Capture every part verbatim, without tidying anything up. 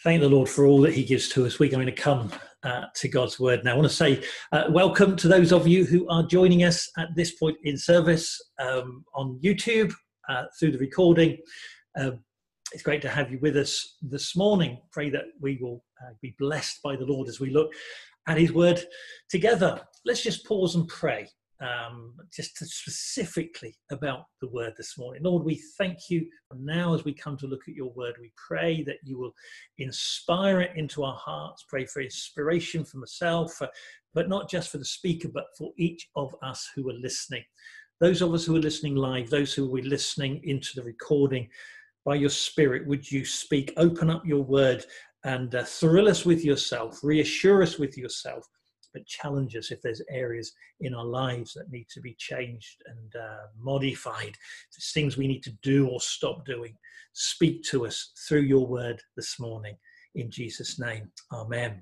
Thank the Lord for all that he gives to us. We're going to come uh, to God's word now. I want to say uh, welcome to those of you who are joining us at this point in service um, on YouTube uh, through the recording. Uh, it's great to have you with us this morning. Pray that we will uh, be blessed by the Lord as we look at his word together. Let's just pause and pray. Um, just to specifically about the word this morning. Lord, we thank you now as we come to look at your word. We pray that you will inspire it into our hearts. Pray for inspiration for myself, for, but not just for the speaker, but for each of us who are listening. Those of us who are listening live, those who will be listening into the recording, by your Spirit, would you speak, open up your word and uh, thrill us with yourself, reassure us with yourself, but challenge us if there's areas in our lives that need to be changed and uh, modified. There's things we need to do or stop doing. Speak to us through your word this morning. In Jesus' name, amen.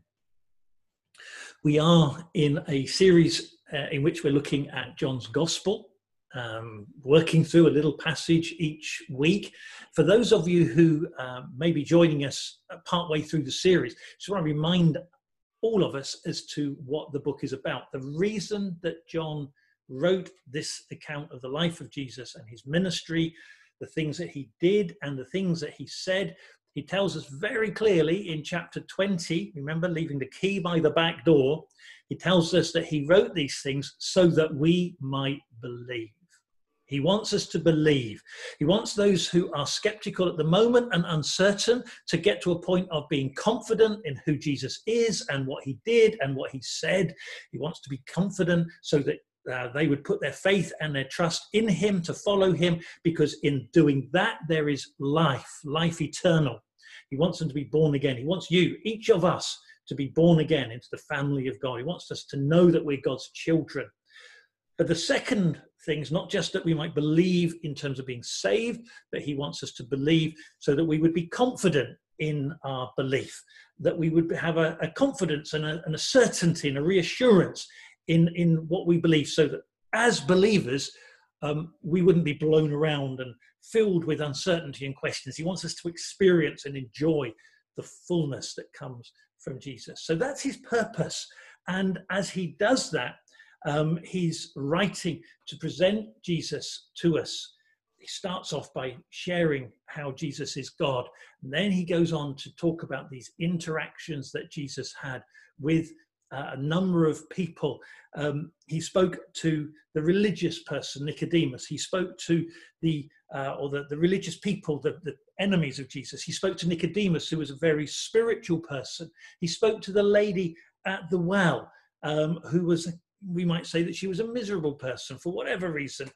We are in a series uh, in which we're looking at John's Gospel, um, working through a little passage each week. For those of you who uh, may be joining us partway through the series, just want to remind all of us as to what the book is about. The reason that John wrote this account of the life of Jesus and his ministry, the things that he did and the things that he said, he tells us very clearly in chapter twenty, remember, leaving the key by the back door, he tells us that he wrote these things so that we might believe. He wants us to believe. He wants those who are skeptical at the moment and uncertain to get to a point of being confident in who Jesus is and what he did and what he said. He wants to be confident so that uh, they would put their faith and their trust in him to follow him, because in doing that, there is life, life eternal. He wants them to be born again. He wants you, each of us, to be born again into the family of God. He wants us to know that we're God's children. But the second thing is not just that we might believe in terms of being saved, but he wants us to believe so that we would be confident in our belief, that we would have a, a confidence and a, and a certainty and a reassurance in, in what we believe, so that as believers, um, we wouldn't be blown around and filled with uncertainty and questions. He wants us to experience and enjoy the fullness that comes from Jesus. So that's his purpose. And as he does that, Um, he's writing to present Jesus to us. He starts off by sharing how Jesus is God. And then he goes on to talk about these interactions that Jesus had with uh, a number of people. Um, he spoke to the religious person, Nicodemus. He spoke to the, uh, or the, the religious people, the, the enemies of Jesus. He spoke to Nicodemus, who was a very spiritual person. He spoke to the lady at the well, um, who was a we might say that she was a miserable person for whatever reason.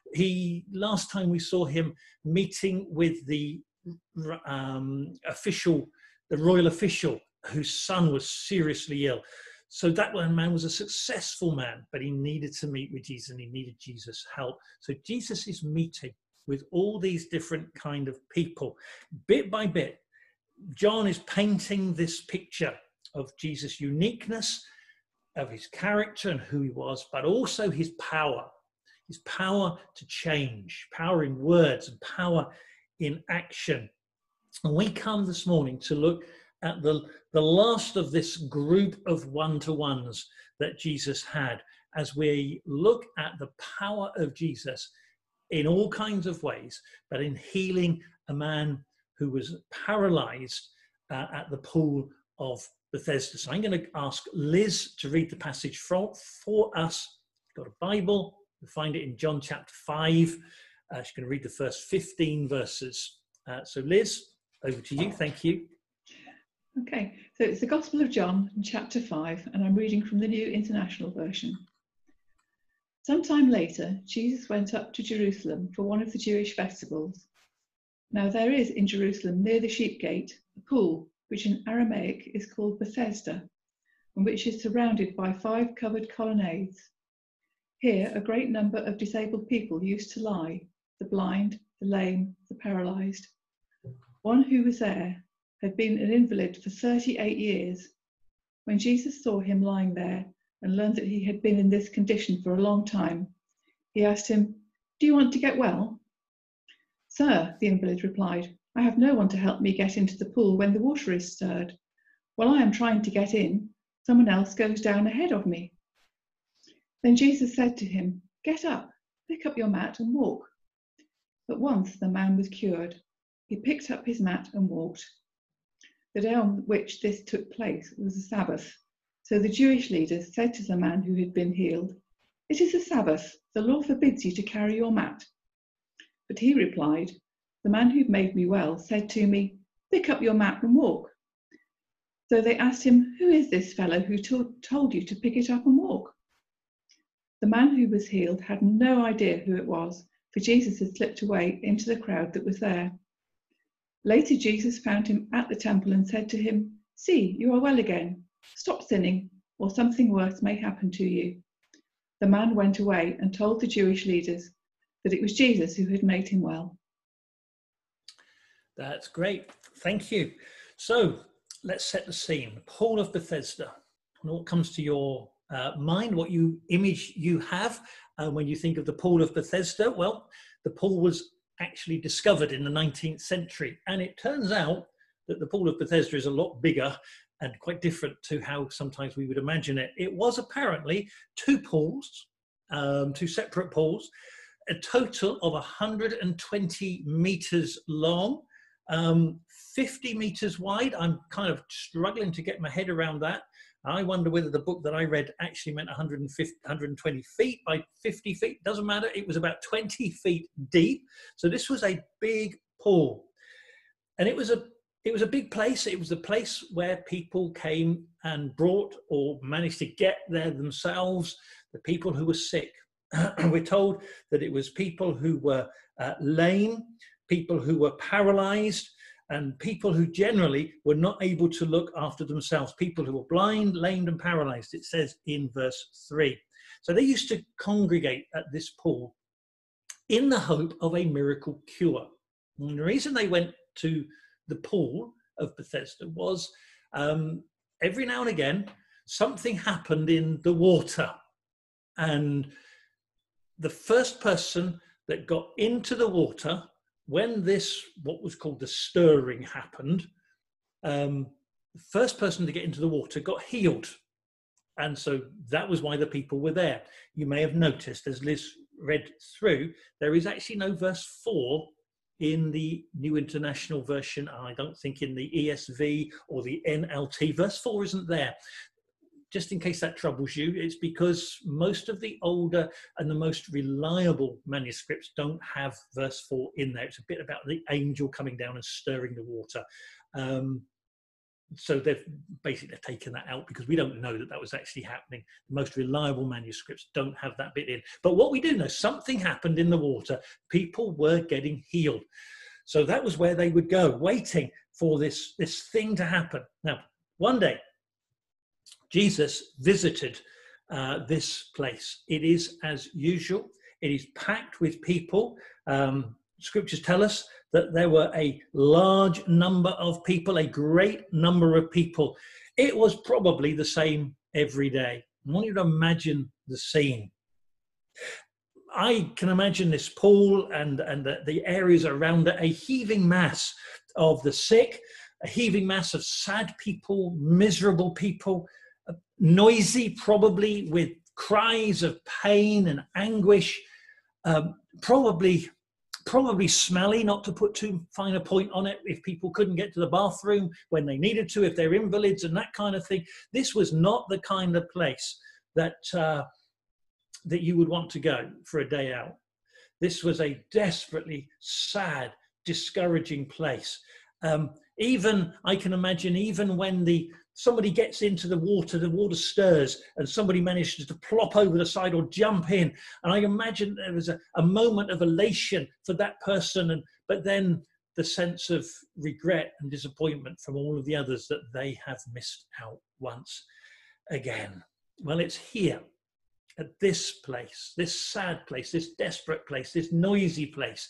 He, last time we saw him meeting with the um, official, the royal official, whose son was seriously ill. So that one man was a successful man, but he needed to meet with Jesus and he needed Jesus' help. So Jesus is meeting with all these different kind of people. Bit by bit, John is painting this picture of Jesus' uniqueness, of his character and who he was, but also his power, his power to change, power in words and power in action. And we come this morning to look at the, the last of this group of one-to-ones that Jesus had, as we look at the power of Jesus in all kinds of ways, but in healing a man who was paralyzed uh, at the pool of Bethesda. So I'm going to ask Liz to read the passage for, for us. You've got a Bible, you'll find it in John chapter five. Uh, she's going to read the first fifteen verses. Uh, so Liz, over to you. Thank you. Okay, so it's the Gospel of John, chapter five, and I'm reading from the New International Version. Sometime later, Jesus went up to Jerusalem for one of the Jewish festivals. Now there is in Jerusalem, near the sheep gate, a pool, which in Aramaic is called Bethesda, and which is surrounded by five covered colonnades. Here a great number of disabled people used to lie, the blind, the lame, the paralysed. One who was there had been an invalid for thirty-eight years. When Jesus saw him lying there and learned that he had been in this condition for a long time, he asked him, "Do you want to get well?" "Sir," the invalid replied, I have no one to help me get into the pool when the water is stirred. While I am trying to get in, someone else goes down ahead of me." Then Jesus said to him, "Get up, pick up your mat and walk." At once the man was cured. He picked up his mat and walked. The day on which this took place was a Sabbath. So the Jewish leaders said to the man who had been healed, "It is a Sabbath. The law forbids you to carry your mat." But he replied, "The man who made me well said to me, 'Pick up your mat and walk.'" So they asked him, "Who is this fellow who to- told you to pick it up and walk?" The man who was healed had no idea who it was, for Jesus had slipped away into the crowd that was there. Later, Jesus found him at the temple and said to him, "See, you are well again. Stop sinning, or something worse may happen to you." The man went away and told the Jewish leaders that it was Jesus who had made him well. That's great. Thank you. So let's set the scene. Pool of Bethesda. And what comes to your uh, mind, what you image you have uh, when you think of the Pool of Bethesda? Well, the pool was actually discovered in the nineteenth century. And it turns out that the Pool of Bethesda is a lot bigger and quite different to how sometimes we would imagine it. It was apparently two pools, um, two separate pools, a total of one hundred twenty meters long, um, fifty meters wide. I'm kind of struggling to get my head around that. I wonder whether the book that I read actually meant one hundred fifty, one hundred twenty feet by fifty feet. Doesn't matter. It was about twenty feet deep. So this was a big pool. And it was a it was a big place. It was a place where people came and brought or managed to get there themselves, the people who were sick. We're told that it was people who were uh, lame, people who were paralyzed, and people who generally were not able to look after themselves, people who were blind, lamed, and paralyzed, it says in verse three. So they used to congregate at this pool in the hope of a miracle cure. And the reason they went to the pool of Bethesda was um, every now and again, something happened in the water. And the first person that got into the water when this, what was called the stirring, happened, um, the first person to get into the water got healed. And so that was why the people were there. You may have noticed, as Liz read through, there is actually no verse four in the New International Version. I don't think in the E S V or the N L T. Verse four isn't there. Just in case that troubles you, it's because most of the older and the most reliable manuscripts don't have verse four in there. It's a bit about the angel coming down and stirring the water. Um, so they've basically taken that out because we don't know that that was actually happening. The most reliable manuscripts don't have that bit in. But what we do know, something happened in the water. People were getting healed. So that was where they would go, waiting for this, this thing to happen. Now, one day, Jesus visited uh, this place. It is as usual. It is packed with people. Um, scriptures tell us that there were a large number of people, a great number of people. It was probably the same every day. I want you to imagine the scene. I can imagine this pool and, and the, the areas around it, a heaving mass of the sick, a heaving mass of sad people, miserable people, noisy, probably with cries of pain and anguish, um, probably probably smelly, not to put too fine a point on it, if people couldn't get to the bathroom when they needed to, if they're invalids and that kind of thing. This was not the kind of place that uh, that you would want to go for a day out. This was a desperately sad, discouraging place. Um, even, I can imagine, even when the somebody gets into the water, the water stirs, and somebody manages to plop over the side or jump in. And I imagine there was a, a moment of elation for that person, and but then the sense of regret and disappointment from all of the others that they have missed out once again. Well, it's here, at this place, this sad place, this desperate place, this noisy place,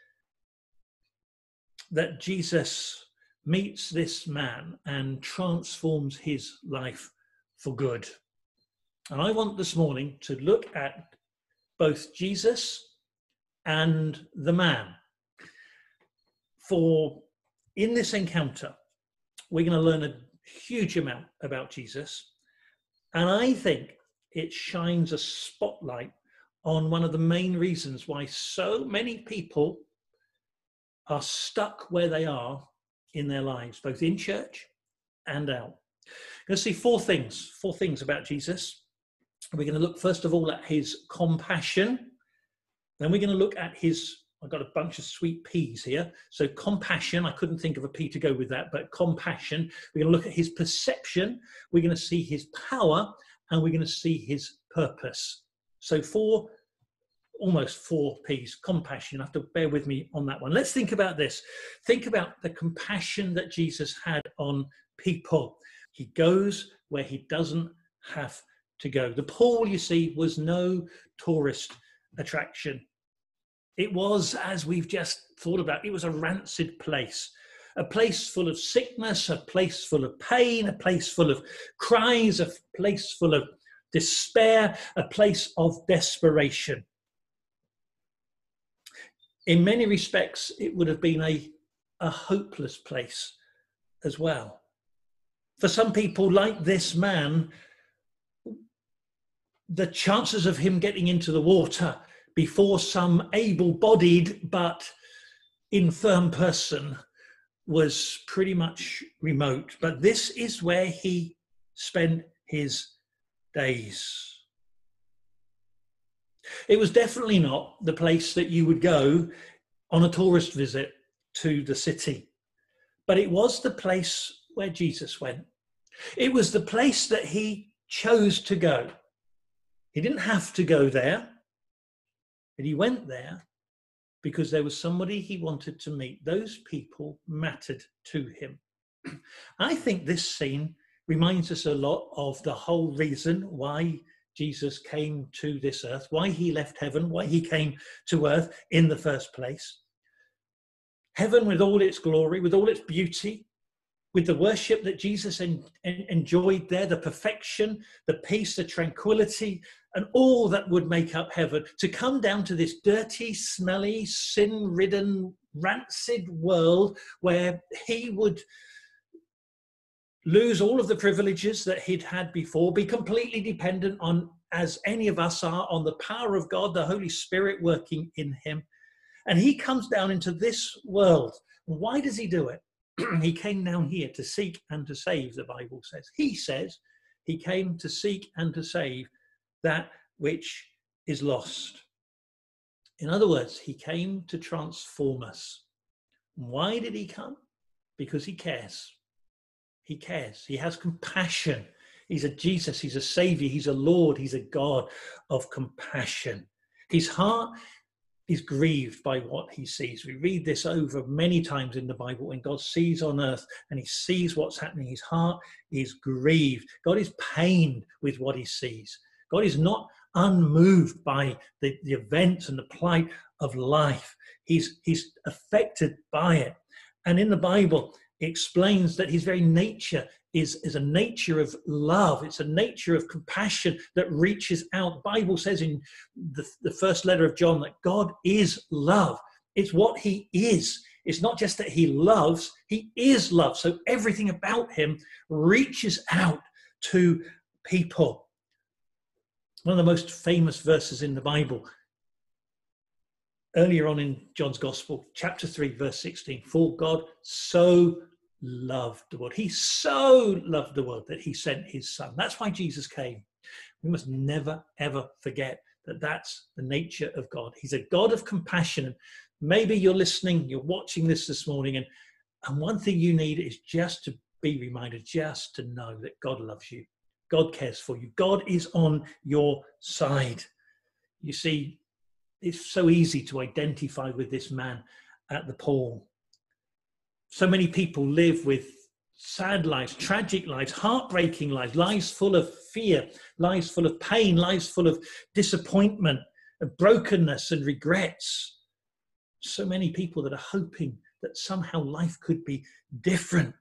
that Jesus meets this man and transforms his life for good. And I want this morning to look at both Jesus and the man for in this encounter, we're going to learn a huge amount about Jesus. And I think it shines a spotlight on one of the main reasons why so many people are stuck where they are in their lives, both in church and out. We're going to see four things, four things about Jesus. We're going to look, first of all, at his compassion. Then we're going to look at his, I've got a bunch of sweet peas here. So compassion, I couldn't think of a P to go with that, but compassion. We're going to look at his perception. We're going to see his power, and we're going to see his purpose. So four, almost four P's, compassion. You have to bear with me on that one. Let's think about this. Think about the compassion that Jesus had on people. He goes where he doesn't have to go. The pool, you see, was no tourist attraction. It was, as we've just thought about, it was a rancid place. A place full of sickness, a place full of pain, a place full of cries, a place full of despair, a place of desperation. In many respects, it would have been a, a hopeless place as well. For some people, like this man, the chances of him getting into the water before some able-bodied but infirm person was pretty much remote. But this is where he spent his days. It was definitely not the place that you would go on a tourist visit to the city, but it was the place where Jesus went. It was the place that he chose to go. He didn't have to go there, but he went there because there was somebody he wanted to meet. Those people mattered to him. I think this scene reminds us a lot of the whole reason why Jesus came to this earth, why he left heaven, why he came to earth in the first place. Heaven with all its glory, with all its beauty, with the worship that Jesus en- en- enjoyed there, the perfection, the peace, the tranquility, and all that would make up heaven, to come down to this dirty, smelly, sin-ridden, rancid world where he would lose all of the privileges that he'd had before, be completely dependent on, as any of us are, on the power of God, the Holy Spirit working in him. And he comes down into this world. Why does he do it? He came down here to seek and to save, the Bible says. He says he came to seek and to save that which is lost. In other words, he came to transform us. Why did he come? Because he cares. He cares. He has compassion. He's a Jesus. He's a Savior. He's a Lord. He's a God of compassion. His heart is grieved by what he sees. We read this over many times in the Bible. When God sees on earth and he sees what's happening, his heart is grieved. God is pained with what he sees. God is not unmoved by the, the events and the plight of life. He's, he's affected by it. And in the Bible, it explains that his very nature is, is a nature of love. It's a nature of compassion that reaches out. The Bible says in the, the first letter of John that God is love. It's what he is. It's not just that he loves, he is love. So everything about him reaches out to people. One of the most famous verses in the Bible, earlier on in John's Gospel, chapter three, verse sixteen, for God so loved the world. He so loved the world that he sent his son. That's why Jesus came. We must never, ever forget that that's the nature of God. He's a God of compassion. Maybe you're listening, you're watching this this morning, and, and one thing you need is just to be reminded, just to know that God loves you. God cares for you. God is on your side. You see, it's so easy to identify with this man at the pool. So many people live with sad lives, tragic lives, heartbreaking lives, lives full of fear, lives full of pain, lives full of disappointment, of brokenness and regrets. So many people that are hoping that somehow life could be different.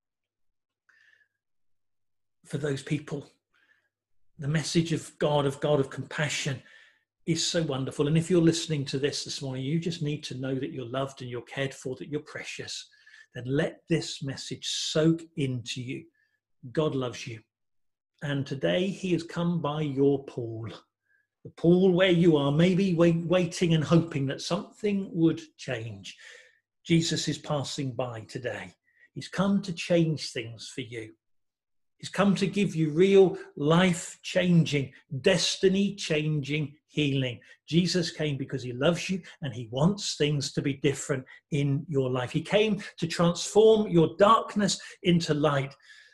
For those people, the message of God, of God of compassion, is so wonderful. And if you're listening to this this morning, you just need to know that you're loved and you're cared for, that you're precious, then let this message soak into you. God loves you. And today he has come by your pool. The pool where you are, maybe wait, waiting and hoping that something would change. Jesus is passing by today. He's come to change things for you. He's come to give you real life-changing, destiny-changing healing. Jesus came because he loves you and he wants things to be different in your life. He came to transform your darkness into light.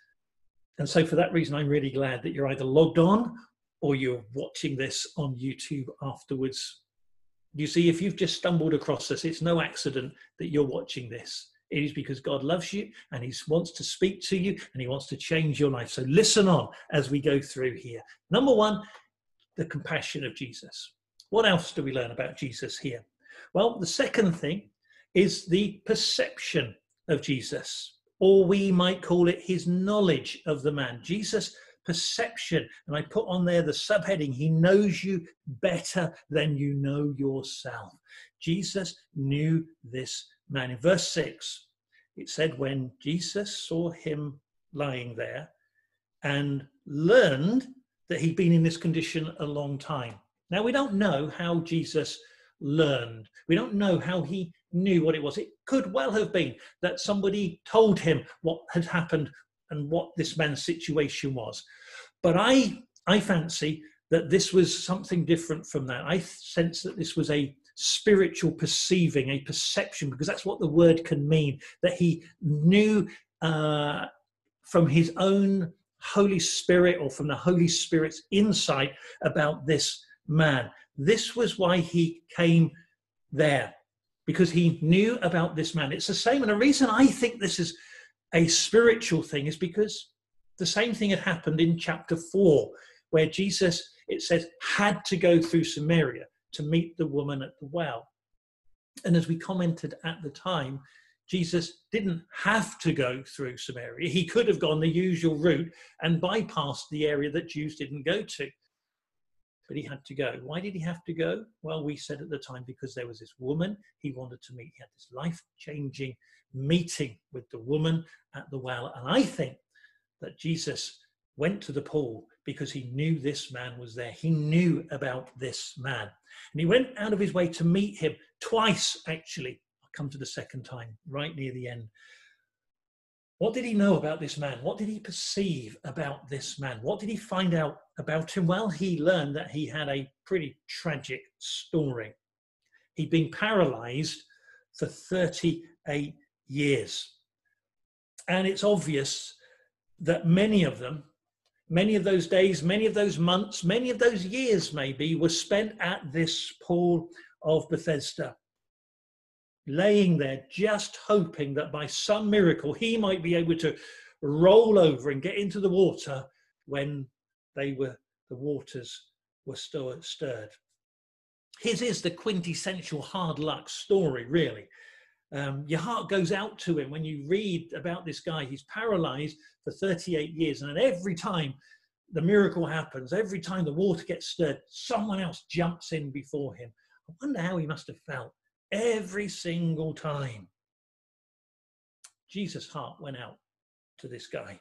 And so for that reason, I'm really glad that you're either logged on or you're watching this on YouTube afterwards. You see, if you've just stumbled across this, it's no accident that you're watching this. It is because God loves you and he wants to speak to you and he wants to change your life. So listen on as we go through here. Number one, the compassion of Jesus. What else do we learn about Jesus here? Well, the second thing is the perception of Jesus, or we might call it his knowledge of the man. Jesus' perception, and I put on there the subheading, he knows you better than you know yourself. Jesus knew this man. In verse six, it said, when Jesus saw him lying there and learned that he'd been in this condition a long time. Now, we don't know how Jesus learned. We don't know how he knew what it was. It could well have been that somebody told him what had happened and what this man's situation was. But I, I fancy that this was something different from that. I sense that this was a spiritual perceiving, a perception, because that's what the word can mean, that he knew uh, from his own Holy Spirit or from the Holy Spirit's insight about this man. This was why he came there, because he knew about this man. It's the same, and the reason I think this is a spiritual thing is because the same thing had happened in chapter four, where Jesus, it says, had to go through Samaria to meet the woman at the well. And as we commented at the time, Jesus didn't have to go through Samaria. He could have gone the usual route and bypassed the area that Jews didn't go to. But he had to go. Why did he have to go? Well, we said at the time, because there was this woman he wanted to meet. He had this life-changing meeting with the woman at the well. And I think that Jesus went to the pool because he knew this man was there. He knew about this man. And he went out of his way to meet him twice, actually. I'll come to the second time, right near the end. What did he know about this man? What did he perceive about this man? What did he find out about him? Well, he learned that he had a pretty tragic story. He'd been paralyzed for thirty-eight years. And it's obvious that many of them, many of those days, many of those months, many of those years maybe, were spent at this pool of Bethesda, laying there just hoping that by some miracle he might be able to roll over and get into the water when they were, the waters were stirred. His is the quintessential hard luck story, really. Um, your heart goes out to him when you read about this guy. He's paralyzed for thirty-eight years, and every time the miracle happens, every time the water gets stirred, someone else jumps in before him. I wonder how he must have felt every single time. Jesus' heart went out to this guy.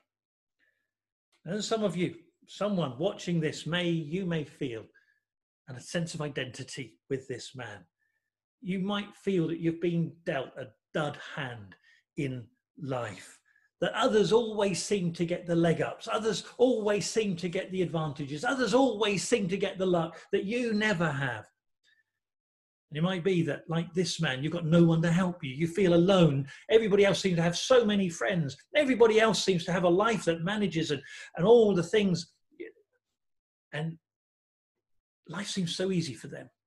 And some of you, someone watching this, may you may feel a sense of identity with this man. You might feel that you've been dealt a dud hand in life, that others always seem to get the leg ups, others always seem to get the advantages, others always seem to get the luck that you never have. And it might be that, like this man, you've got no one to help you. You feel alone. Everybody else seems to have so many friends. Everybody else seems to have a life that manages and, and all the things. And life seems so easy for them.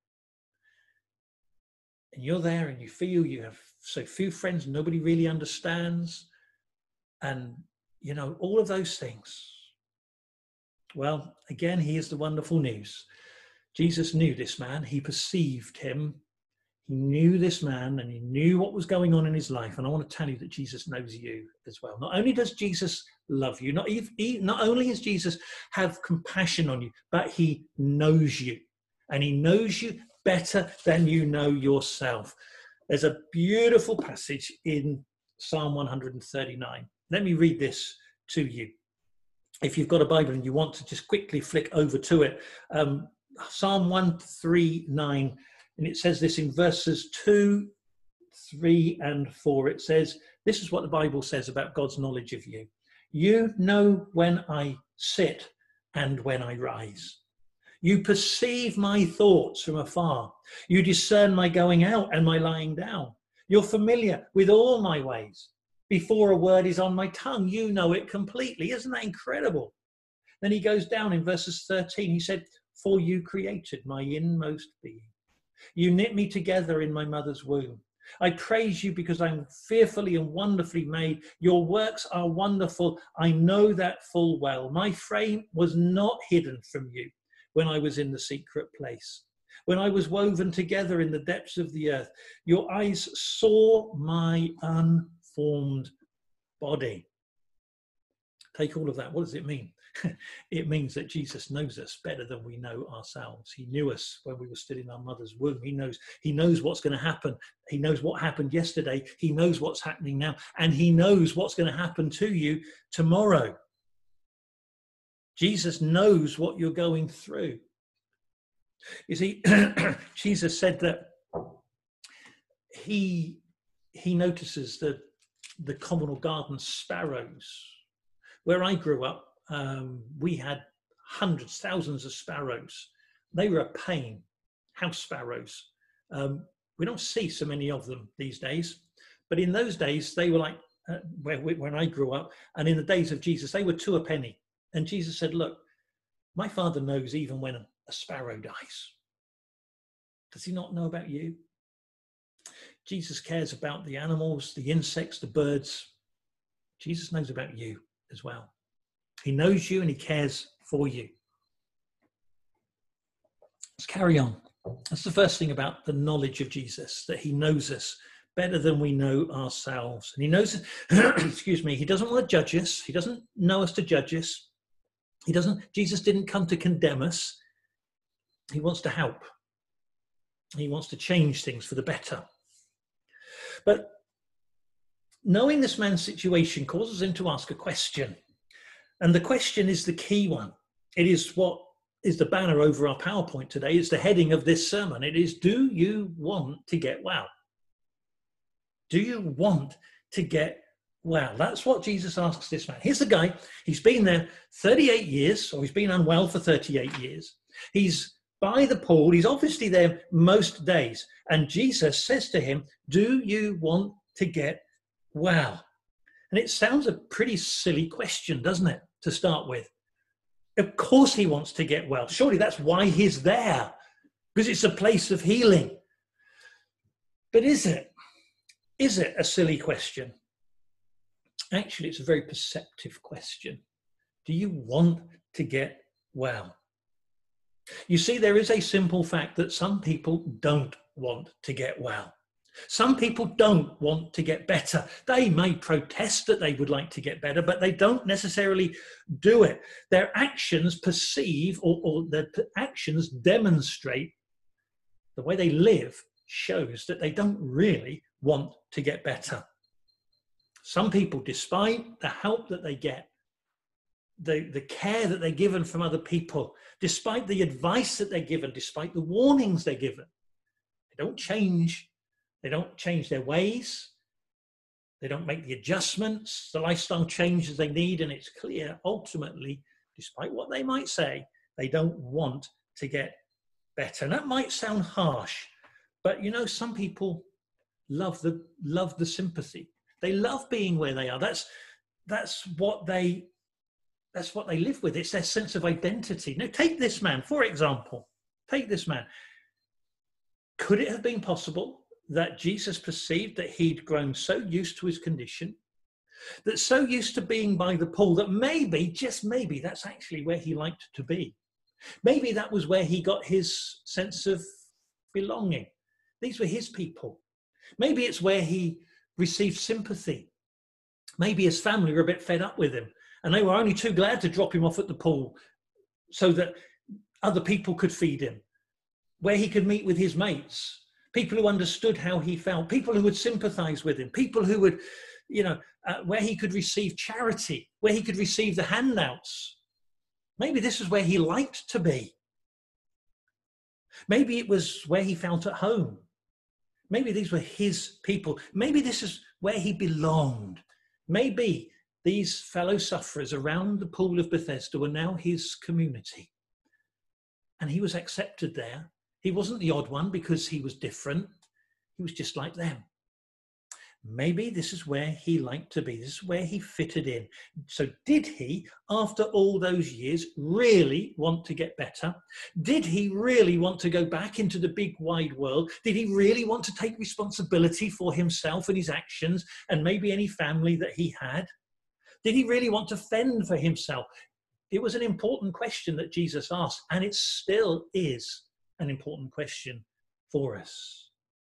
And you're there and you feel you have so few friends, nobody really understands. And, you know, all of those things. Well, again, here's the wonderful news. Jesus knew this man. He perceived him. He knew this man and he knew what was going on in his life. And I want to tell you that Jesus knows you as well. Not only does Jesus love you, not, he, not only does Jesus have compassion on you, but he knows you. And he knows you better than you know yourself. There's a beautiful passage in Psalm one hundred thirty-nine. Let me read this to you. If you've got a Bible and you want to just quickly flick over to it, um, Psalm one thirty-nine, and it says this in verses two, three, and four. It says, this is what the Bible says about God's knowledge of you. You know when I sit and when I rise. You perceive my thoughts from afar. You discern my going out and my lying down. You're familiar with all my ways. Before a word is on my tongue, you know it completely. Isn't that incredible? Then he goes down in verses thirteen. He said, for you created my inmost being. You knit me together in my mother's womb. I praise you because I'm fearfully and wonderfully made. Your works are wonderful. I know that full well. My frame was not hidden from you when I was in the secret place. When I was woven together in the depths of the earth, your eyes saw my unformed body. Take all of that. What does it mean? It means that Jesus knows us better than we know ourselves. He knew us when we were still in our mother's womb. He knows, he knows what's going to happen. He knows what happened yesterday. He knows what's happening now. And he knows what's going to happen to you tomorrow. Jesus knows what you're going through. You see, Jesus said that he, he notices the, the common or garden sparrows. Where I grew up, um, we had hundreds, thousands of sparrows. They were a pain, house sparrows. Um, we don't see so many of them these days. But in those days, they were like, uh, where, when I grew up, and in the days of Jesus, they were two a penny. And Jesus said, look, my Father knows even when a, a sparrow dies. Does he not know about you? Jesus cares about the animals, the insects, the birds. Jesus knows about you as well. He knows you and he cares for you. Let's carry on. That's the first thing about the knowledge of Jesus, that he knows us better than we know ourselves. And he knows, excuse me, he doesn't want to judge us. He doesn't know us to judge us. He doesn't, Jesus didn't come to condemn us. He wants to help. He wants to change things for the better. But knowing this man's situation causes him to ask a question. And the question is the key one. It is what is the banner over our PowerPoint today. It's the heading of this sermon. It is, do you want to get well? Do you want to get well? That's what Jesus asks this man. Here's the guy. He's been there thirty-eight years, or he's been unwell for thirty-eight years. He's by the pool. He's obviously there most days. And Jesus says to him, do you want to get well? And it sounds a pretty silly question, doesn't it, to start with? Of course he wants to get well. Surely that's why he's there, because it's a place of healing. But is it? Is it a silly question? Actually, it's a very perceptive question. Do you want to get well? You see, there is a simple fact that some people don't want to get well. Some people don't want to get better. They may protest that they would like to get better, but they don't necessarily do it. Their actions perceive, or, or their actions demonstrate, the way they live shows that they don't really want to get better. Some people, despite the help that they get, the, the care that they're given from other people, despite the advice that they're given, despite the warnings they're given, they don't change. They don't change their ways. They don't make the adjustments, the lifestyle changes they need. And it's clear, ultimately, despite what they might say, they don't want to get better. And that might sound harsh, but you know, some people love the, love the sympathy. They love being where they are. That's, that's what they, that's what they live with. It's their sense of identity. Now, take this man, for example, take this man. Could it have been possible that Jesus perceived that he'd grown so used to his condition, that so used to being by the pool, that maybe, just maybe, that's actually where he liked to be? Maybe that was where he got his sense of belonging. These were his people. Maybe it's where he received sympathy. Maybe his family were a bit fed up with him, and they were only too glad to drop him off at the pool so that other people could feed him, where he could meet with his mates, people who understood how he felt, people who would sympathize with him, people who would you know, uh, where he could receive charity, where he could receive the handouts. Maybe this is where he liked to be. Maybe it was where he felt at home. Maybe these were his people. Maybe this is where he belonged. Maybe these fellow sufferers around the pool of Bethesda were now his community. And he was accepted there. He wasn't the odd one because he was different. He was just like them. Maybe this is where he liked to be. This is where he fitted in. So did he, after all those years, really want to get better? Did he really want to go back into the big wide world? Did he really want to take responsibility for himself and his actions and maybe any family that he had? Did he really want to fend for himself? It was an important question that Jesus asked, and it still is an important question for us.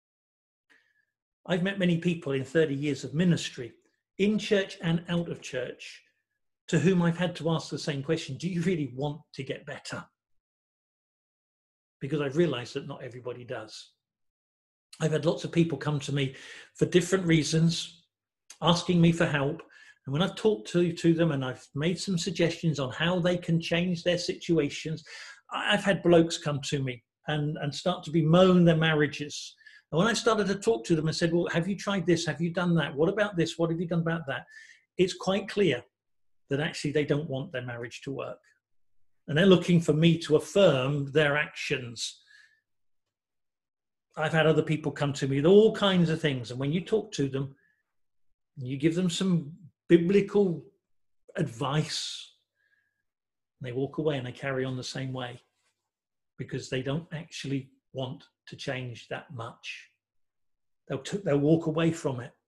I've met many people in thirty years of ministry, in church and out of church, to whom I've had to ask the same question: do you really want to get better? Because I've realized that not everybody does. I've had lots of people come to me for different reasons, asking me for help. And when I've talked to, to them and I've made some suggestions on how they can change their situations, I've had blokes come to me and, and start to bemoan their marriages. And when I started to talk to them and said, well, have you tried this? Have you done that? What about this? What have you done about that? It's quite clear that actually they don't want their marriage to work. And they're looking for me to affirm their actions. I've had other people come to me with all kinds of things. And when you talk to them, you give them some biblical advice, they walk away and they carry on the same way because they don't actually want to change that much. They'll, t- they'll walk away from it.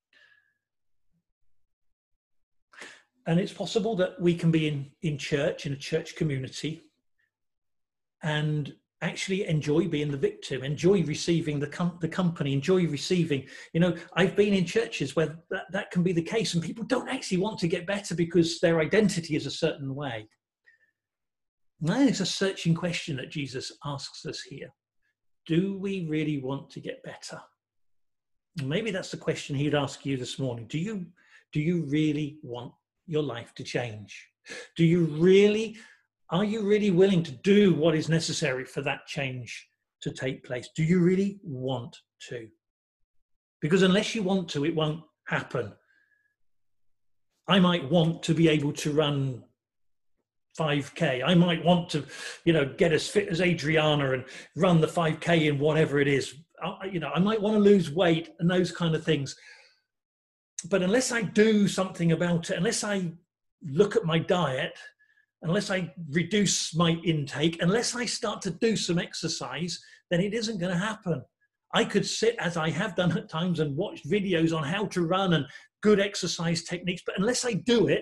And it's possible that we can be in, in church, in a church community, and actually enjoy being the victim, enjoy receiving the, com- the company, enjoy receiving, you know, I've been in churches where that, that can be the case and people don't actually want to get better because their identity is a certain way. And that is a searching question that Jesus asks us here. Do we really want to get better? And maybe that's the question he'd ask you this morning. Do you, do you really want your life to change? Do you really, are you really willing to do what is necessary for that change to take place? Do you really want to? Because unless you want to, it won't happen. I might want to be able to run five K. I might want to, you know, get as fit as Adriana and run the five K in whatever it is. I, you know, I might want to lose weight and those kind of things. But unless I do something about it, unless I look at my diet, unless I reduce my intake, unless I start to do some exercise, then it isn't going to happen. I could sit, as I have done at times, and watch videos on how to run and good exercise techniques, but unless I do it,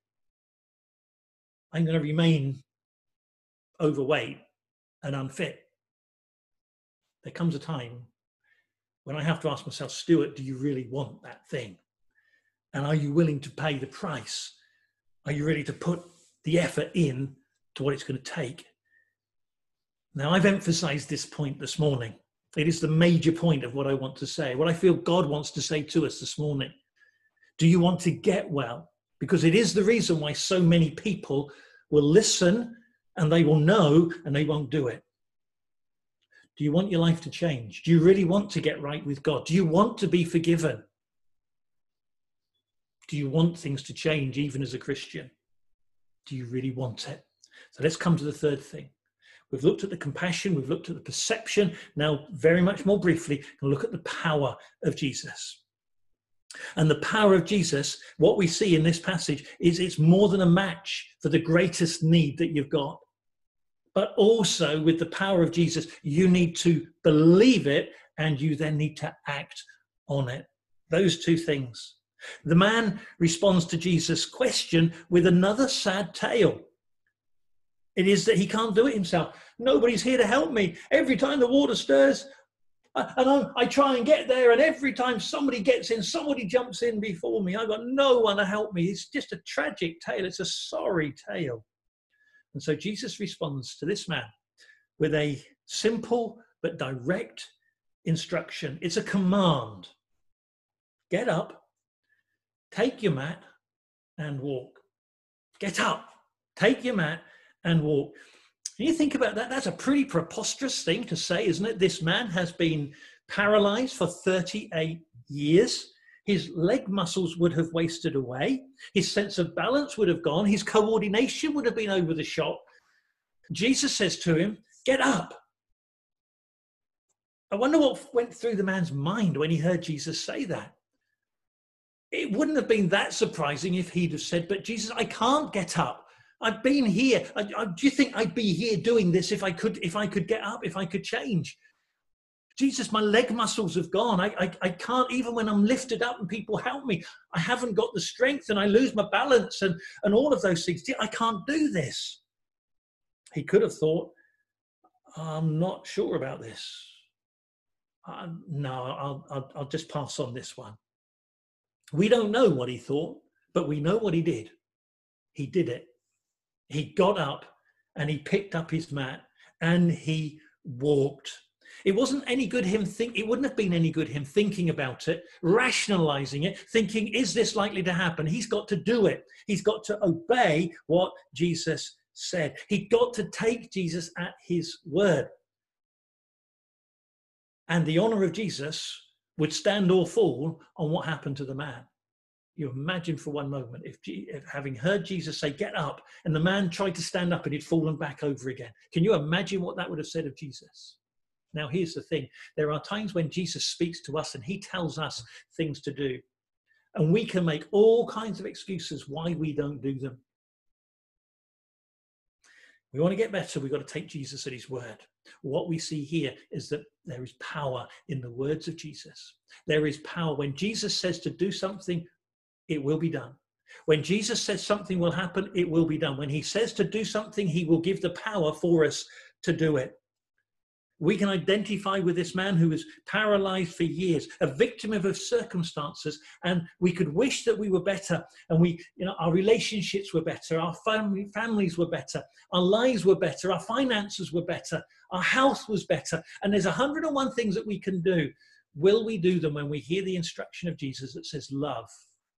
I'm going to remain overweight and unfit. There comes a time when I have to ask myself, Stuart, do you really want that thing? And are you willing to pay the price? Are you ready to put the effort in to what it's going to take? Now, I've emphasized this point this morning. It is the major point of what I want to say, what I feel God wants to say to us this morning. Do you want to get well? Because it is the reason why so many people will listen and they will know and they won't do it. Do you want your life to change? Do you really want to get right with God? Do you want to be forgiven? Do you want things to change even as a Christian? Do you really want it? So let's come to the third thing. We've looked at the compassion, we've looked at the perception. Now, very much more briefly, we'll look at the power of Jesus. And the power of Jesus, what we see in this passage is it's more than a match for the greatest need that you've got. But also with the power of Jesus, you need to believe it and you then need to act on it. Those two things. The man responds to Jesus' question with another sad tale. It is that he can't do it himself. Nobody's here to help me. Every time the water stirs, and I, I try and get there, and every time somebody gets in, somebody jumps in before me. I've got no one to help me. It's just a tragic tale. It's a sorry tale. And so Jesus responds to this man with a simple but direct instruction. It's a command. Get up, take your mat and walk. Get up, take your mat and walk. And you think about that, that's a pretty preposterous thing to say, isn't it? This man has been paralyzed for thirty-eight years. His leg muscles would have wasted away. His sense of balance would have gone. His coordination would have been over the shop. Jesus says to him, get up. I wonder what went through the man's mind when he heard Jesus say that. It wouldn't have been that surprising if he'd have said, but Jesus, I can't get up. I've been here. I, I, do you think I'd be here doing this if I could, if I could get up, if I could change? Jesus, my leg muscles have gone. I, I, I can't, even when I'm lifted up and people help me, I haven't got the strength and I lose my balance and, and all of those things. I can't do this. He could have thought, I'm not sure about this. Uh, no, I'll, I'll, I'll just pass on this one. We don't know what he thought, but we know what he did. He did it. He got up and he picked up his mat and he walked. It wasn't any good him think. It wouldn't have been any good him thinking about it, rationalizing it, thinking, is this likely to happen? He's got to do it. He's got to obey what Jesus said. He got to take Jesus at his word. And the honor of Jesus would stand or fall on what happened to the man. You imagine for one moment if, G, if having heard Jesus say, get up, and the man tried to stand up and he'd fallen back over again. Can you imagine what that would have said of Jesus? Now, here's the thing. There are times when Jesus speaks to us and he tells us things to do. And we can make all kinds of excuses why we don't do them. We want to get better. We've got to take Jesus at his word. What we see here is that there is power in the words of Jesus. There is power. When Jesus says to do something, it will be done. When Jesus says something will happen, it will be done. When he says to do something, he will give the power for us to do it. We can identify with this man who was paralyzed for years, a victim of his circumstances, and we could wish that we were better, and we, you know, our relationships were better, our family, families were better, our lives were better, our finances were better, our health was better, and there's a hundred and one things that we can do. Will we do them when we hear the instruction of Jesus that says love,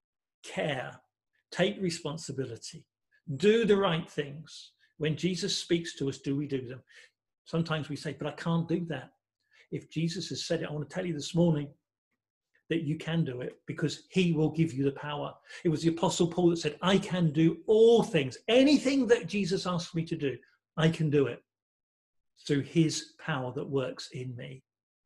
care, take responsibility, do the right things? When Jesus speaks to us, do we do them? Sometimes we say, but I can't do that. If Jesus has said it, I want to tell you this morning that you can do it because he will give you the power. It was the Apostle Paul that said, I can do all things. Anything that Jesus asked me to do, I can do it through his power that works in me.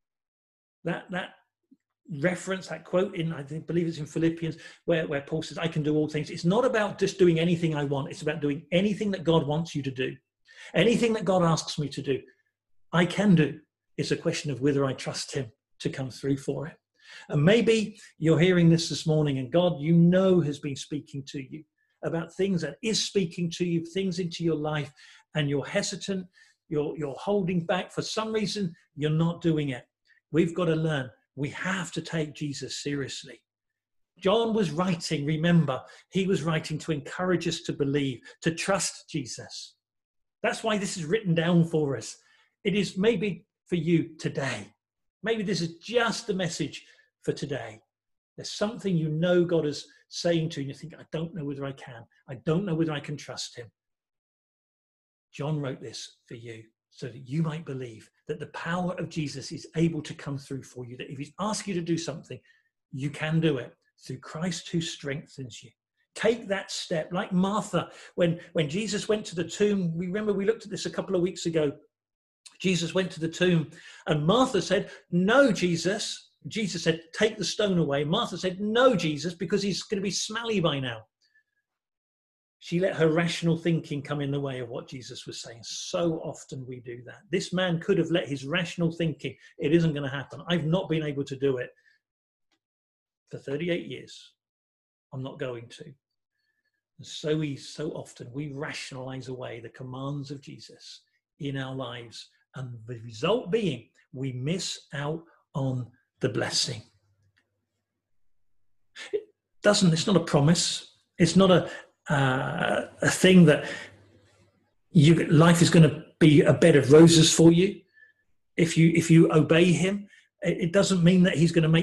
That, that reference, that quote in, I think, believe it's in Philippians, where, where Paul says, I can do all things. It's not about just doing anything I want. It's about doing anything that God wants you to do. Anything that God asks me to do, I can do. It's a question of whether I trust him to come through for it. And maybe you're hearing this this morning and God, you know, has been speaking to you about things that is speaking to you, things into your life, and you're hesitant, you're, you're holding back. For some reason, you're not doing it. We've got to learn. We have to take Jesus seriously. John was writing, remember, he was writing to encourage us to believe, to trust Jesus. That's why this is written down for us. It is maybe for you today. Maybe this is just the message for today. There's something you know God is saying to you, and you think, I don't know whether I can. I don't know whether I can trust him. John wrote this for you so that you might believe that the power of Jesus is able to come through for you, that if he's asked you to do something, you can do it through Christ who strengthens you. Take that step, like Martha, when, when Jesus went to the tomb. We remember we looked at this a couple of weeks ago. Jesus went to the tomb and Martha said, no, Jesus. Jesus said, take the stone away. Martha said, no, Jesus, because he's going to be smelly by now. She let her rational thinking come in the way of what Jesus was saying. So often we do that. This man could have let his rational thinking, it isn't going to happen. I've not been able to do it for thirty-eight years. I'm not going to. And so we, so often we rationalize away the commands of Jesus in our lives. And the result being we miss out on the blessing. It doesn't, it's not a promise. It's not a, uh, a thing that you, life is going to be a bed of roses for you. If you, if you obey him, it, it doesn't mean that he's going to make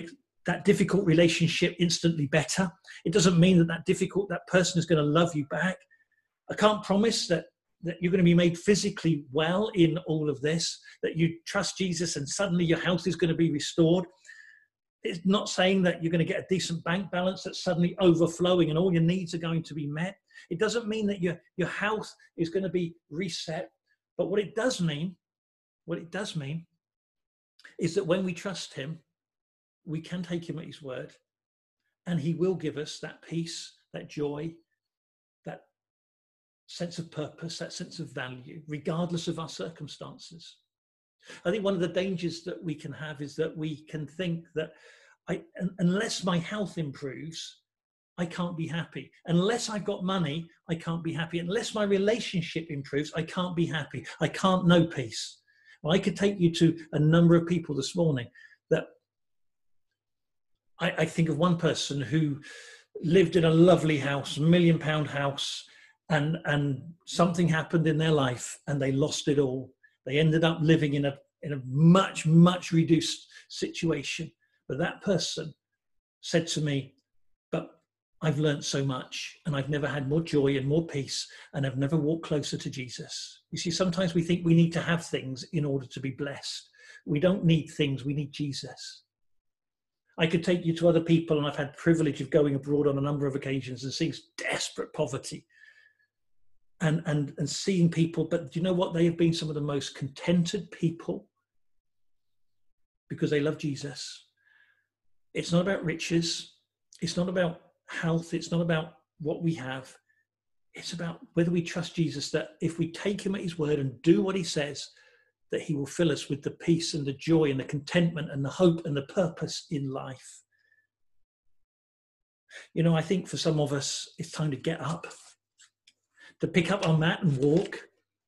that difficult relationship instantly better. It doesn't mean that that difficult, that person is going to love you back. I can't promise that, that you're going to be made physically well in all of this, that you trust Jesus and suddenly your health is going to be restored. It's not saying that you're going to get a decent bank balance that's suddenly overflowing and all your needs are going to be met. It doesn't mean that your, your health is going to be reset. But what it does mean, what it does mean is that when we trust him, we can take him at his word, and he will give us that peace, that joy, that sense of purpose, that sense of value, regardless of our circumstances. I think one of the dangers that we can have is that we can think that I, unless my health improves, I can't be happy. Unless I've got money, I can't be happy. Unless my relationship improves, I can't be happy. I can't know peace. Well, I could take you to a number of people this morning that I, I think of one person who lived in a lovely house, a million pound house, and, and something happened in their life and they lost it all. They ended up living in a, in a much, much reduced situation. But that person said to me, but I've learned so much and I've never had more joy and more peace and I've never walked closer to Jesus. You see, sometimes we think we need to have things in order to be blessed. We don't need things, we need Jesus. I could take you to other people, and I've had the privilege of going abroad on a number of occasions and seeing desperate poverty and, and, and seeing people, but do you know what? They have been some of the most contented people because they love Jesus. It's not about riches. It's not about health. It's not about what we have. It's about whether we trust Jesus, that if we take him at his word and do what he says, that he will fill us with the peace and the joy and the contentment and the hope and the purpose in life. You know, I think for some of us, it's time to get up, to pick up our mat and walk.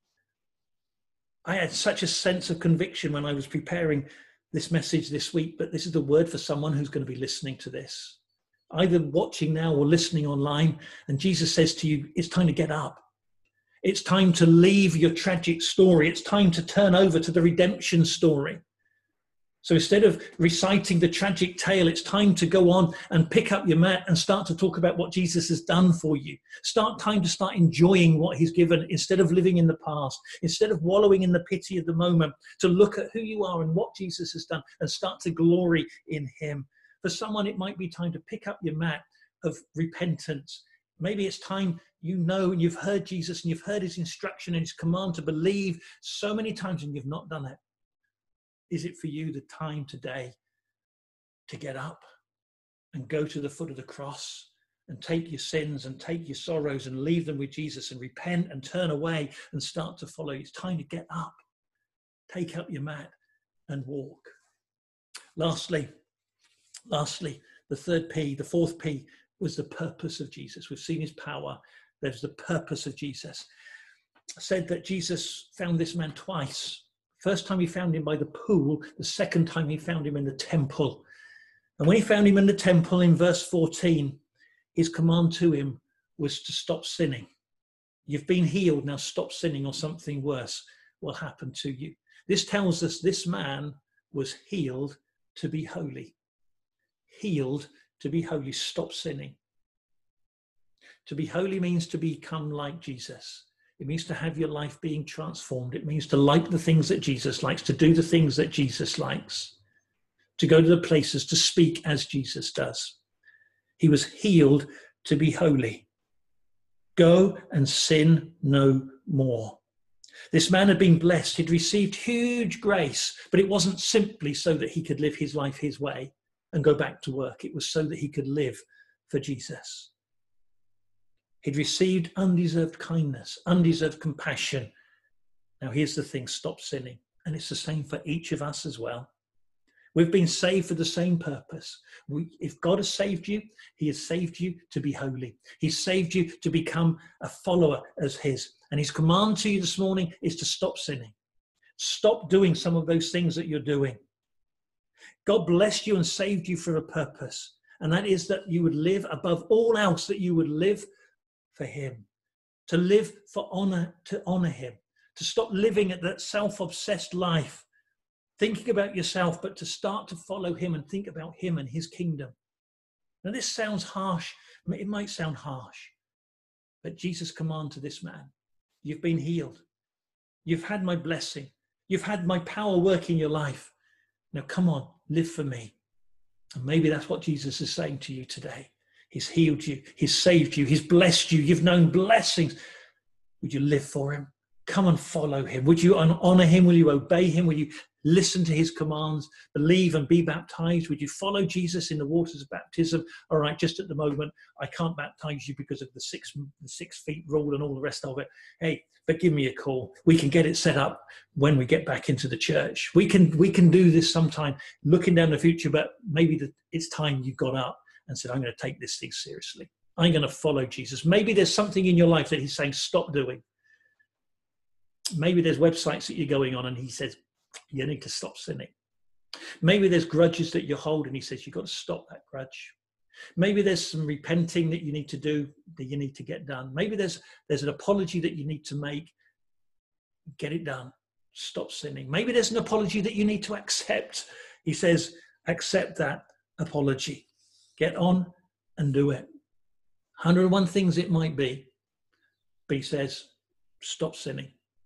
I had such a sense of conviction when I was preparing this message this week, but this is the word for someone who's going to be listening to this, either watching now or listening online. And Jesus says to you, it's time to get up. It's time to leave your tragic story. It's time to turn over to the redemption story. So instead of reciting the tragic tale, it's time to go on and pick up your mat and start to talk about what Jesus has done for you. Start time to start enjoying what he's given instead of living in the past, instead of wallowing in the pity of the moment, to look at who you are and what Jesus has done and start to glory in him. For someone, it might be time to pick up your mat of repentance. Maybe it's time, you know, and you've heard Jesus and you've heard his instruction and his command to believe so many times and you've not done it. Is it for you the time today to get up and go to the foot of the cross and take your sins and take your sorrows and leave them with Jesus and repent and turn away and start to follow? It's time to get up, take up your mat and walk. Lastly, lastly, the third P, the fourth P, was the purpose of Jesus. We've seen his power. There's the purpose of Jesus. I said that Jesus found this man twice. First time he found him by the pool. The second time he found him in the temple. And when he found him in the temple in verse fourteen, his command to him was to stop sinning. You've been healed, now stop sinning or something worse will happen to you. This tells us this man was healed to be holy. Healed to be holy. Stop sinning. To be holy means to become like Jesus. It means to have your life being transformed. It means to like the things that Jesus likes, to do the things that Jesus likes, to go to the places, to speak as Jesus does. He was healed to be holy. Go and sin no more. This man had been blessed. He'd received huge grace, but it wasn't simply so that he could live his life his way and go back to work. It was so that he could live for Jesus. He'd received undeserved kindness, undeserved compassion. Now here's the thing, stop sinning. And it's the same for each of us as well. We've been saved for the same purpose. We, if God has saved you, he has saved you to be holy. He's saved you to become a follower as his. And his command to you this morning is to stop sinning. Stop doing some of those things that you're doing. God blessed you and saved you for a purpose. And that is that you would live above all else, that you would live for him. To live for honor, to honor him. To stop living at that self-obsessed life thinking about yourself, but to start to follow him and think about him and his kingdom. Now, this sounds harsh. It might sound harsh, but Jesus' command to this man, you've been healed. You've had my blessing. You've had my power work in your life. Now, come on, live for me. And maybe that's what Jesus is saying to you today. He's healed you. He's saved you. He's blessed you. You've known blessings. Would you live for him? Come and follow him. Would you honor him? Will you obey him? Will you listen to his commands, believe and be baptized? Would you follow Jesus in the waters of baptism? All right, just at the moment, I can't baptize you because of the six, the six feet rule and all the rest of it. Hey, but give me a call. We can get it set up when we get back into the church. We can we can do this sometime, looking down the future, but maybe the, it's time you got up and said, I'm going to take this thing seriously. I'm going to follow Jesus. Maybe there's something in your life that he's saying, stop doing. Maybe there's websites that you're going on and he says, you need to stop sinning. Maybe there's grudges that you hold and he says, you've got to stop that grudge. Maybe there's some repenting that you need to do, that you need to get done. Maybe there's there's an apology that you need to make. Get it done. Stop sinning. Maybe there's an apology that you need to accept. He says, accept that apology. Get on and do it. one hundred and one things it might be. But he says, stop sinning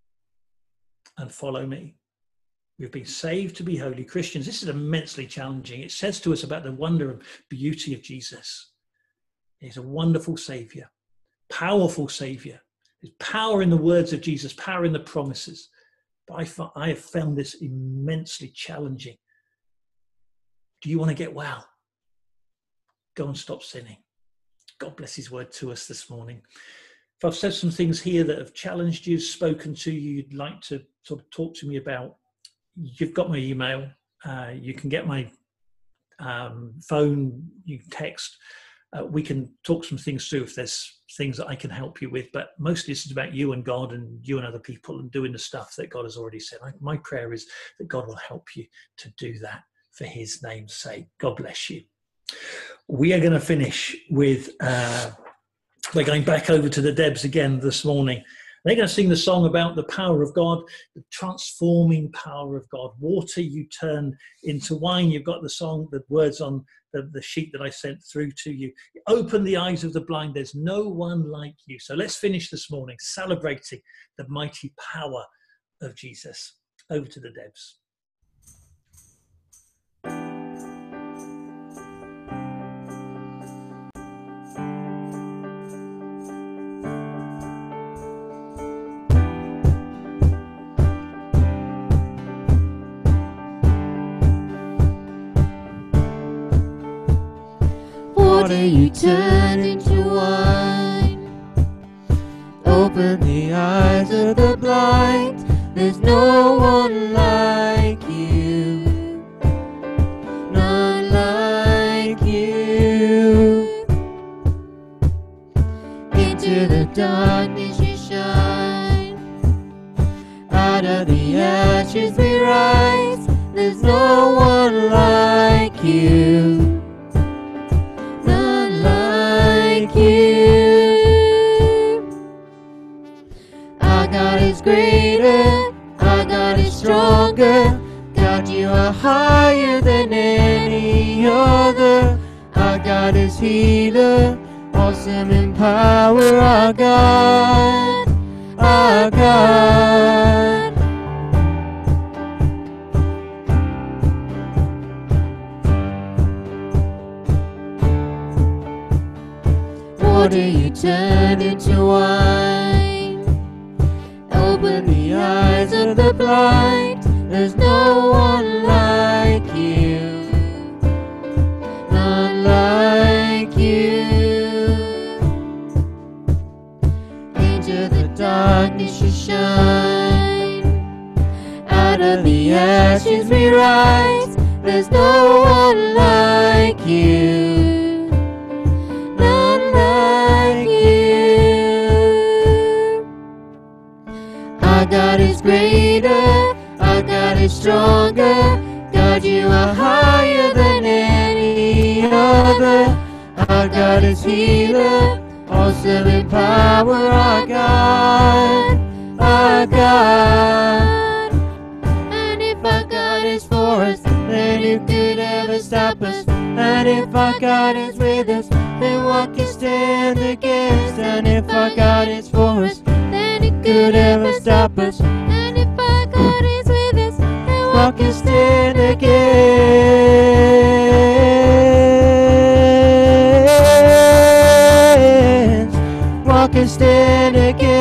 and follow me. We've been saved to be holy. Christians, this is immensely challenging. It says to us about the wonder and beauty of Jesus. He's a wonderful Saviour, powerful Saviour. There's power in the words of Jesus, power in the promises. But I, I have found this immensely challenging. Do you want to get well? Go and stop sinning. God bless his word to us this morning. If I've said some things here that have challenged you, spoken to you, you'd like to sort of talk to me about, you've got my email. Uh, you can get my um, phone, you can text. Uh, we can talk some things through if there's things that I can help you with. But mostly this is about you and God and you and other people and doing the stuff that God has already said. I, my prayer is that God will help you to do that for his name's sake. God bless you. We are going to finish with, uh, we're going back over to the Debs again this morning. They're going to sing the song about the power of God, the transforming power of God. Water you turn into wine. You've got the song, the words on the, the sheet that I sent through to you. Open the eyes of the blind. There's no one like you. So let's finish this morning celebrating the mighty power of Jesus. Over to the Debs. Water you turn into wine. Open the eyes of the blind. There's no one like you. None like you. Into the darkness you shine. Out of the ashes we rise. There's no one like you. Greater, our God is stronger. God, you are higher than any other. Our God is healer, awesome in power. Our God, our God. Water you turn into wine. Open the eyes of the blind. There's no one like you. None like you. Into the darkness you shine. Out of the ashes we rise. There's no one like you. None like you. Our God is greater, our God is stronger. God, you are higher than any other. Our God is healer, awesome in power. Our God, our God. And if our God is who could ever stop us? And if our God is with us, then what can stand against? And if our God is for us, then who could ever stop us? And if our God is with us, then what can stand against? What can stand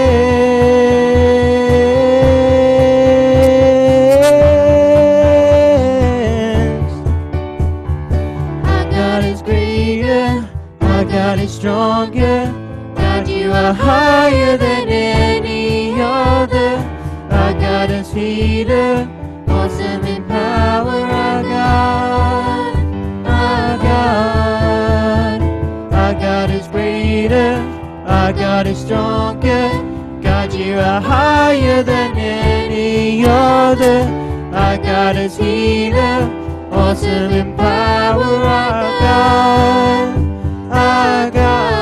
against? Our God is greater, our God is stronger. God, you are higher than any other. Our God is healer, awesome in power. Our God, our God, our God is greater, our God is stronger. God, you are higher than any other. Our God is healer, awesome in power. Our God, our God.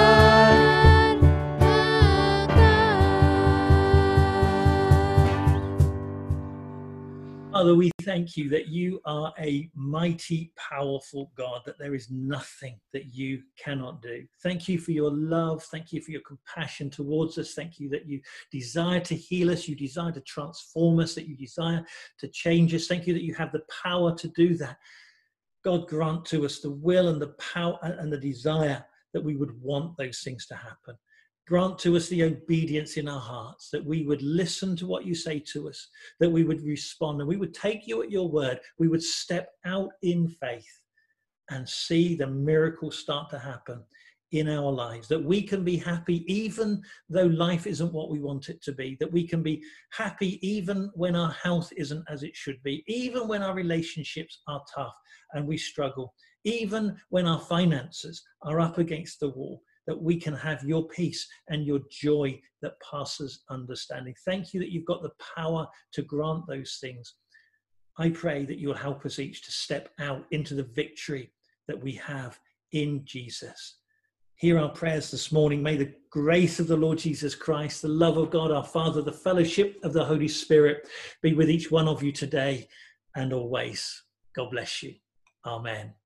Father, we thank you that you are a mighty, powerful God, that there is nothing that you cannot do. Thank you for your love. Thank you for your compassion towards us. Thank you that you desire to heal us. You desire to transform us, that you desire to change us. Thank you that you have the power to do that. God, grant to us the will and the power and the desire that we would want those things to happen. Grant to us the obedience in our hearts, that we would listen to what you say to us, that we would respond, and we would take you at your word. We would step out in faith and see the miracles start to happen in our lives, that we can be happy even though life isn't what we want it to be, that we can be happy even when our health isn't as it should be, even when our relationships are tough and we struggle, even when our finances are up against the wall, that we can have your peace and your joy that passes understanding. Thank you that you've got the power to grant those things. I pray that you'll help us each to step out into the victory that we have in Jesus. Hear our prayers this morning. May the grace of the Lord Jesus Christ, the love of God our Father, the fellowship of the Holy Spirit be with each one of you today and always. God bless you. Amen.